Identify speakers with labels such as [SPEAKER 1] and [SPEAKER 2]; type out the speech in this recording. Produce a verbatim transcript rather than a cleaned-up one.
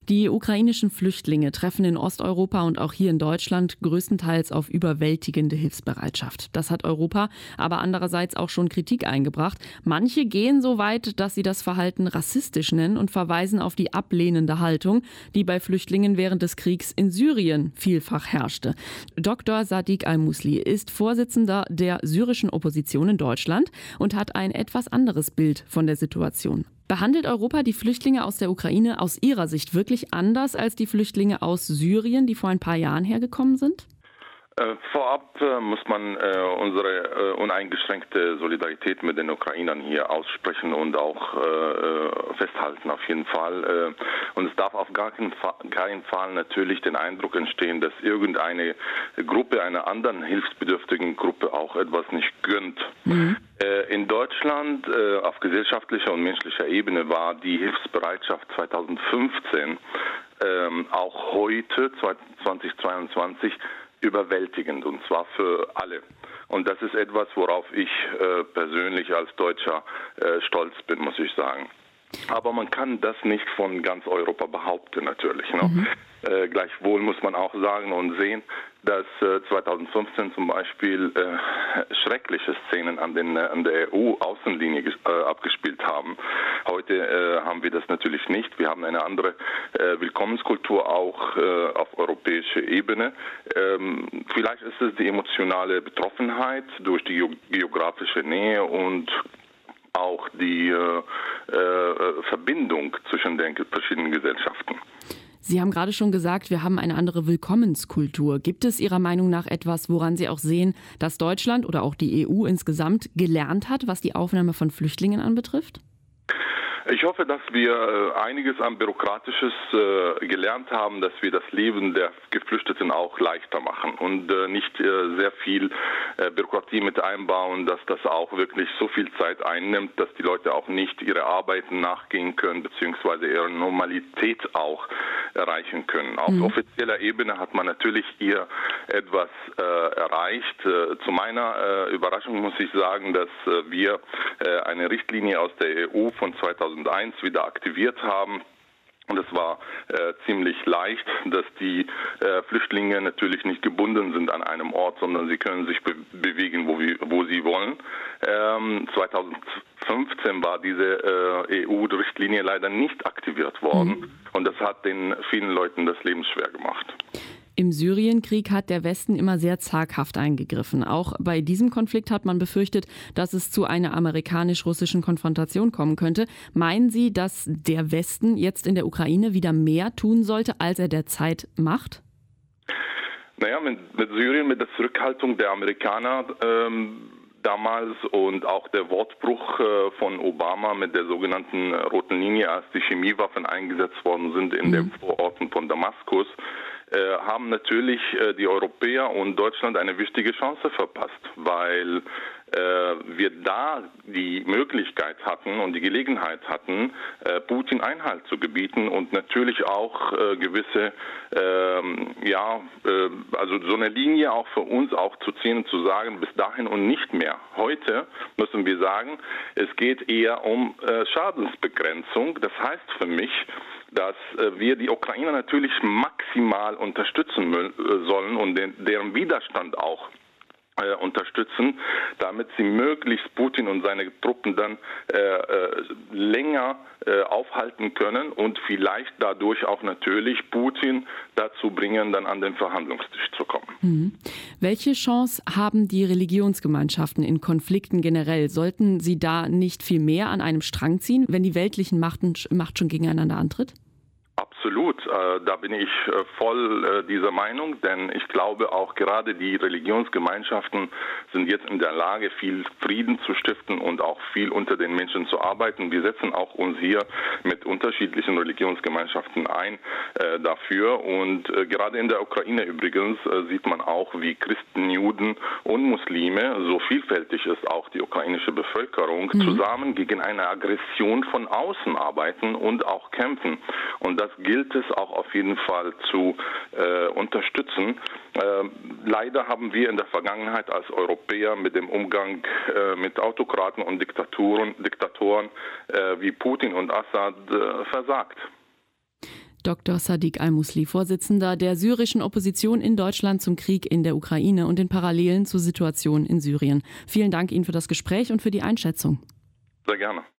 [SPEAKER 1] Die ukrainischen Flüchtlinge treffen in Osteuropa und auch hier in Deutschland größtenteils auf überwältigende Hilfsbereitschaft. Das hat Europa aber andererseits auch schon Kritik eingebracht. Manche gehen so weit, dass sie das Verhalten rassistisch nennen und verweisen auf die ablehnende Haltung, die bei Flüchtlingen während des Kriegs in Syrien vielfach herrschte. Doktor Sadiq Al-Musli ist Vorsitzender der syrischen Opposition in Deutschland und hat ein etwas anderes Bild von der Situation. Behandelt Europa die Flüchtlinge aus der Ukraine aus Ihrer Sicht wirklich anders als die Flüchtlinge aus Syrien, die vor ein paar Jahren hergekommen sind?
[SPEAKER 2] Äh, vorab äh, muss man äh, unsere äh, uneingeschränkte Solidarität mit den Ukrainern hier aussprechen und auch äh, festhalten auf jeden Fall. Äh, und es darf auf gar keinen, Fa- keinen Fall natürlich den Eindruck entstehen, dass irgendeine Gruppe einer anderen hilfsbedürftigen Gruppe auch etwas nicht gönnt. Mhm. Äh, in Deutschland äh, auf gesellschaftlicher und menschlicher Ebene war die Hilfsbereitschaft zweitausendfünfzehn äh, auch heute, zweitausendzweiundzwanzig, überwältigend, und zwar für alle. Und das ist etwas, worauf ich äh, persönlich als Deutscher äh, stolz bin, muss ich sagen. Aber man kann das nicht von ganz Europa behaupten, natürlich. Ne? Mhm. Äh, gleichwohl muss man auch sagen und sehen, dass äh, zweitausendfünfzehn zum Beispiel äh, schreckliche Szenen an, den, äh, an der E U-Außenlinie äh, abgespielt haben. Heute äh, haben wir das natürlich nicht. Wir haben eine andere äh, Willkommenskultur auch äh, auf europäischer Ebene. Ähm, vielleicht ist es die emotionale Betroffenheit durch die geografische Nähe und auch die äh, äh, Verbindung zwischen den verschiedenen Gesellschaften.
[SPEAKER 1] Sie haben gerade schon gesagt, wir haben eine andere Willkommenskultur. Gibt es Ihrer Meinung nach etwas, woran Sie auch sehen, dass Deutschland oder auch die E U insgesamt gelernt hat, was die Aufnahme von Flüchtlingen anbetrifft?
[SPEAKER 2] Ich hoffe, dass wir einiges an Bürokratisches äh, gelernt haben, dass wir das Leben der Geflüchteten auch leichter machen und äh, nicht äh, sehr viel äh, Bürokratie mit einbauen, dass das auch wirklich so viel Zeit einnimmt, dass die Leute auch nicht ihre Arbeiten nachgehen können, beziehungsweise ihre Normalität auch erreichen können. Auf mhm. offizieller Ebene hat man natürlich hier etwas äh, erreicht. Äh, zu meiner äh, Überraschung muss ich sagen, dass äh, wir äh, eine Richtlinie aus der E U von zweitausendeins wieder aktiviert haben. Und es war äh, ziemlich leicht, dass die äh, Flüchtlinge natürlich nicht gebunden sind an einem Ort, sondern sie können sich be- bewegen, wo, wir, wo sie wollen. Ähm, zweitausendfünfzehn war diese äh, E U-Richtlinie leider nicht aktiviert worden. Mhm. Und das hat den vielen Leuten das Leben schwer gemacht.
[SPEAKER 1] Im Syrienkrieg hat der Westen immer sehr zaghaft eingegriffen. Auch bei diesem Konflikt hat man befürchtet, dass es zu einer amerikanisch-russischen Konfrontation kommen könnte. Meinen Sie, dass der Westen jetzt in der Ukraine wieder mehr tun sollte, als er derzeit macht?
[SPEAKER 2] Naja, mit, mit Syrien, mit der Zurückhaltung der Amerikaner ähm, damals und auch der Wortbruch äh, von Obama mit der sogenannten roten Linie, als die Chemiewaffen eingesetzt worden sind in mhm. den Vororten von Damaskus, Äh, haben natürlich äh, die Europäer und Deutschland eine wichtige Chance verpasst, weil äh, wir da die Möglichkeit hatten und die Gelegenheit hatten, äh, Putin Einhalt zu gebieten und natürlich auch äh, gewisse, äh, ja, äh, also so eine Linie auch für uns auch zu ziehen und zu sagen, bis dahin und nicht mehr. Heute müssen wir sagen, es geht eher um äh, Schadensbegrenzung. Das heißt für mich, dass äh, wir die Ukrainer natürlich maximal unterstützen mü- äh, sollen und den, deren Widerstand auch äh, unterstützen, damit sie möglichst Putin und seine Truppen dann äh, äh, länger äh, aufhalten können und vielleicht dadurch auch natürlich Putin dazu bringen, dann an den Verhandlungstisch zu kommen.
[SPEAKER 1] Mhm. Welche Chance haben die Religionsgemeinschaften in Konflikten generell? Sollten sie da nicht viel mehr an einem Strang ziehen, wenn die weltlichen Machten, Macht schon gegeneinander antritt?
[SPEAKER 2] Absolut, äh, da bin ich äh, voll äh, dieser Meinung, denn ich glaube auch gerade die Religionsgemeinschaften sind jetzt in der Lage, viel Frieden zu stiften und auch viel unter den Menschen zu arbeiten. Wir setzen auch uns hier mit unterschiedlichen Religionsgemeinschaften ein äh, dafür und äh, gerade in der Ukraine übrigens äh, sieht man auch, wie Christen, Juden und Muslime, so vielfältig ist auch die ukrainische Bevölkerung, mhm. zusammen gegen eine Aggression von außen arbeiten und auch kämpfen. Und das gilt es auch auf jeden Fall zu äh, unterstützen. Äh, leider haben wir in der Vergangenheit als Europäer mit dem Umgang äh, mit Autokraten und Diktaturen, Diktatoren äh, wie Putin und Assad äh, versagt.
[SPEAKER 1] Doktor Sadiq Al-Musli, Vorsitzender der syrischen Opposition in Deutschland zum Krieg in der Ukraine und den Parallelen zur Situation in Syrien. Vielen Dank Ihnen für das Gespräch und für die Einschätzung.
[SPEAKER 2] Sehr gerne.